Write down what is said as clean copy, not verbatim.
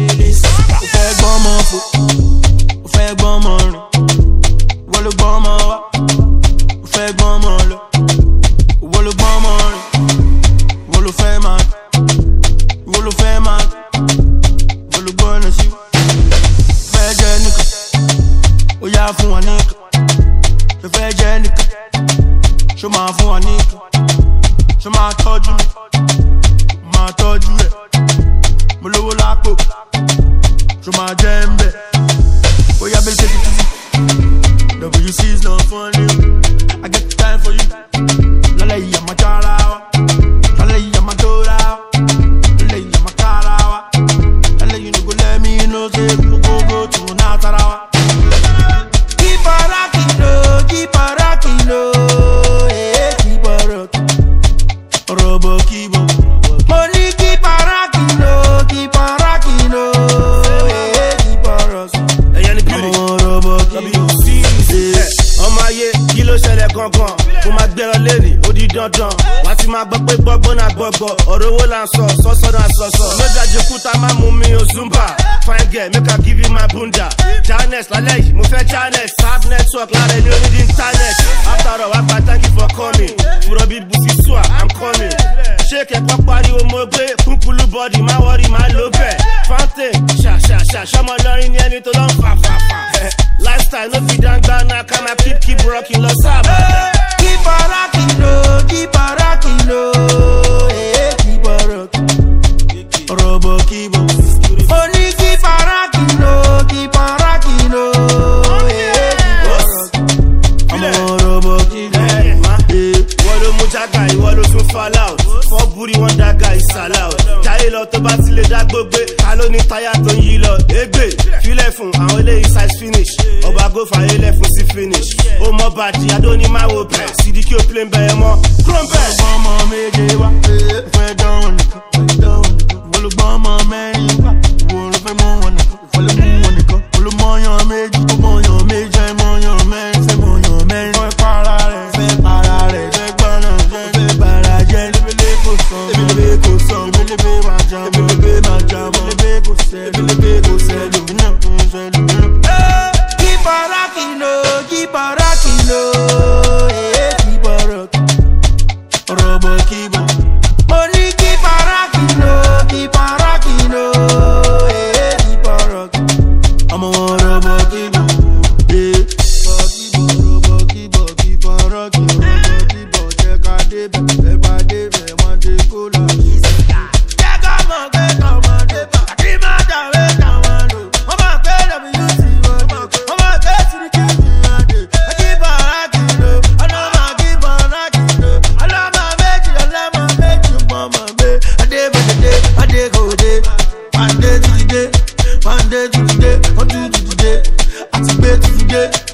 Ó fẹ́ gbọ́n mọ́ fò, ó fẹ́ gbọ́n mọ́ rìn. Wọ́n ló gbọ́n mọ́ wá, ó fẹ́ gbọ́n mọ́ lọ. Wọ́n ló gbọ́n mọ́ rìn, wọ́n ló fẹ́ máa, wọ́n ló fẹ́ máa, wọ́n ló gbọ́n lọ sí. Fẹ́ jẹ́ nìkan, ó yá fún wa nìkan. Fẹ́ jẹ́ nìkan, ṣó máa fún wa nìkan. Ṣó máa tọ́jú mi, máa tọ́jú ẹ̀. Mo lówó lápò, ṣó máa jẹ́ ń bẹ̀. Ó yá bẹ́ẹ̀ take it easy. WC is not funny. I get the time for you. Lálẹ́ yìí àmà jára wa, lálẹ́ yìí àmà tóra wa, lálẹ́ yìí àmà kára wa. Lálẹ́ yìí no go let me know say we go to Natara wa. Keep on rocking though, keep on rocking though, yeah, keep on rocking. Robo keep on. Money keep on rocking though, keep on rocking though, yeah, keep on rocking. Ẹ̀yẹ́ ni kiri, WC ọmọ ayé kí ló ṣẹlẹ̀ gangan? Mo máa gbẹ́rọ lẹ́nìí, ó di dandan. Wá ti máa gbọ́ pé gbọ́gbọ́n náà gbọ́gbọ́. Ọ̀rọ̀ owó là ń sọ, sọ́sọ́ náà sọ́sọ́. Lọ́jà jẹ́kúta máa mú mi ò Zumba. Fine girl, make I give you my bunda. Janes lálẹ́ yìí, mo fẹ́ Janes. Sab network lára ẹni orí di internet. After all, wá gba thank you for coming. Fúrọ̀ bí Busi Sua, I'm coming. Ṣé kẹ̀kọ́ pariwo mo gbé? Kúnkúlú bọ́dì, má wọ́rí, má ló bẹ̀. Fountain, ṣàṣàṣà, ṣọmọ lọ́rin ní ẹni tó lọ́ ń fà. Lifestyle no be dangba na kama keep rocking lo saba. Keep on rocking though, keep on rocking though, yeah, keep on rocking. Robo keep on. Money keep on rocking though, keep on rocking though, yeah, keep on rocking. I'm a robo keep on. Wọ́n ló mú jágà, ìwọ ló tún fall out. Fọ́ búrí wọn dága ìsàlàó. Jáyé lọ tó bá ti lè dá gbogbo. Ta ló ní táyà tó ń yí lọ? Égbè filẹ̀ fún àwọn eléyìí size finish. Ọba gófà ilẹ̀ fún sí finish. Ó mọ bàjì adó ní máa wo bẹ̀. Sídìkì ó plé ń bẹ̀rẹ̀ mọ́. Crumpet. Ọmọ méje wá, fẹ́ dánwò nìkan. Olùgbọ́n ọmọ mẹ́rin wá, wo ló fẹ́ mọ́ wọn nìkan. Fọlẹ́ mú wọn nìkan. Olùmọ̀yàn méjì, ó mọ̀yàn méjì, ẹ̀ mọ̀yàn mẹ́rin, fẹ́ mọ̀yàn mẹ́rin. Fẹ́ para rẹ̀, fẹ́ para rẹ̀, fẹ́ gbọ́nà jẹ́, fẹ́ bara jẹ́. Ebelebe kò sàn, ebelebe kò sàn, ebelebe máa jà mọ́, ebelebe máa jà mọ́, ebelebe kò sẹ́, ebelebe kò sẹ́, lòmínà, lòmínà. Keep on rocking though, keep on rocking though, yeah, keep on rocking. Robo keep on. Money keep on rocking though, keep on rocking though, yeah, keep on rocking. I'm a robo keep on, yeah. Robo keep on, keep on rocking. Robo keep on, check out the bed, one day cool out. Check out my bed, come on, I keep my down, down, low. I'm a bed, WC, I'm a bed to the kitchen, I keep on rocking though, I know my keep on rocking though. I love my baby, mama, baby. I day go day, one day to the day, one day to the day, one day to the day, I take to the day.